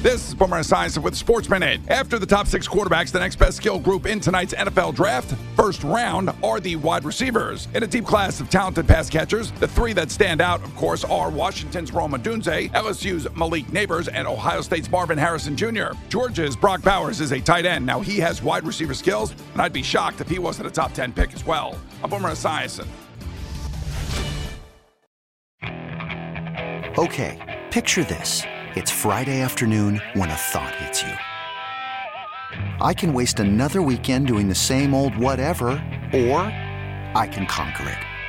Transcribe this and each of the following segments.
This is Boomer Esiason with Sports Minute. After the top 6 quarterbacks, the next best skill group in tonight's NFL draft, first round, are the wide receivers. In a deep class of talented pass catchers, the 3 that stand out, of course, are Washington's Rome Odunze, LSU's Malik Nabers, and Ohio State's Marvin Harrison Jr. Georgia's Brock Bowers is a tight end. Now, he has wide receiver skills, and I'd be shocked if he wasn't a top 10 pick as well. I'm Boomer Esiason. Okay, picture this. It's Friday afternoon when a thought hits you. I can waste another weekend doing the same old whatever, or I can conquer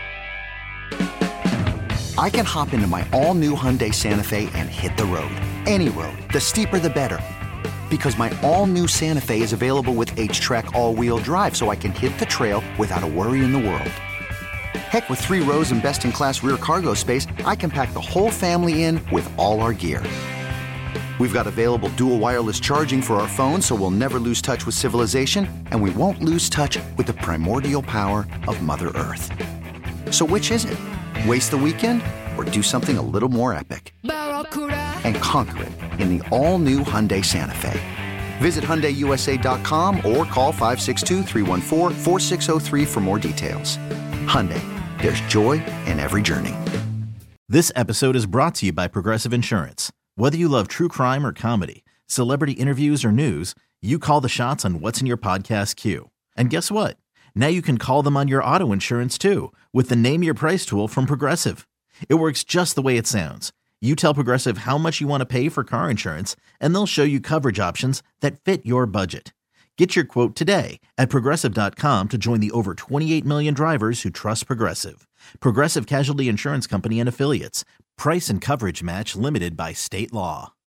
it. I can hop into my all-new Hyundai Santa Fe and hit the road. Any road. The steeper, the better. Because my all-new Santa Fe is available with H-Track all-wheel drive, so I can hit the trail without a worry in the world. Heck, with 3 rows and best-in-class rear cargo space, I can pack the whole family in with all our gear. We've got available dual wireless charging for our phones, so we'll never lose touch with civilization, and we won't lose touch with the primordial power of Mother Earth. So which is it? Waste the weekend or do something a little more epic? And conquer it in the all-new Hyundai Santa Fe. Visit HyundaiUSA.com or call 562-314-4603 for more details. Hyundai, there's joy in every journey. This episode is brought to you by Progressive Insurance. Whether you love true crime or comedy, celebrity interviews or news, you call the shots on what's in your podcast queue. And guess what? Now you can call them on your auto insurance too with the Name Your Price tool from Progressive. It works just the way it sounds. You tell Progressive how much you want to pay for car insurance, and they'll show you coverage options that fit your budget. Get your quote today at Progressive.com to join the over 28 million drivers who trust Progressive. Progressive Casualty Insurance Company and Affiliates. Price and coverage match limited by state law.